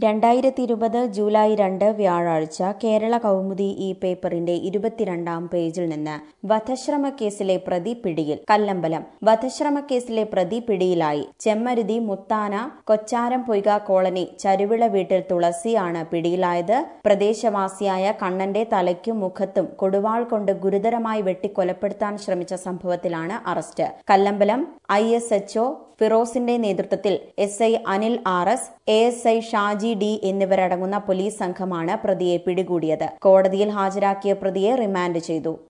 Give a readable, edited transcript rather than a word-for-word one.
2020 July 2 വ്യാഴാഴ്ച കേരള കൗമുദി ഈ പേപ്പറിന്റെ 22-ാം പേജിൽ നിന്ന് വധശ്രമക്കേസിലെ പ്രതി പിടിയിൽ. കല്ലമ്പലം. വധശ്രമക്കേസിലെ പ്രതി പിടിയിലായി. ചെമ്മരുതി മുത്താന കൊച്ചാരം പൊയ്ക കോളനി ചരുവിള വീട്ടിൽ തുളസിയാണ് പിടിയിലായത്. പ്രദേശവാസിയായ കണ്ണന്റെ തലയ്ക്കും മുഖത്തും കൊടുവാൾ കൊണ്ട് ഗുരുതരമായി വെട്ടിക്കൊലപ്പെടുത്താൻ ശ്രമിച്ച സംഭവത്തിലാണ് അറസ്റ്റ്. കല്ലമ്പലം ISHO ഫിറോസിന്റെ നേതൃത്വത്തിൽ SI Anil RS, ASI Shaji D എന്നിവരടങ്ങുന്ന പോലീസ് സംഘമാണ് പ്രതിയെ പിടികൂടിയത്. കോടതിയിൽ ഹാജരാക്കിയ പ്രതിയെ റിമാൻഡ് ചെയ്തു.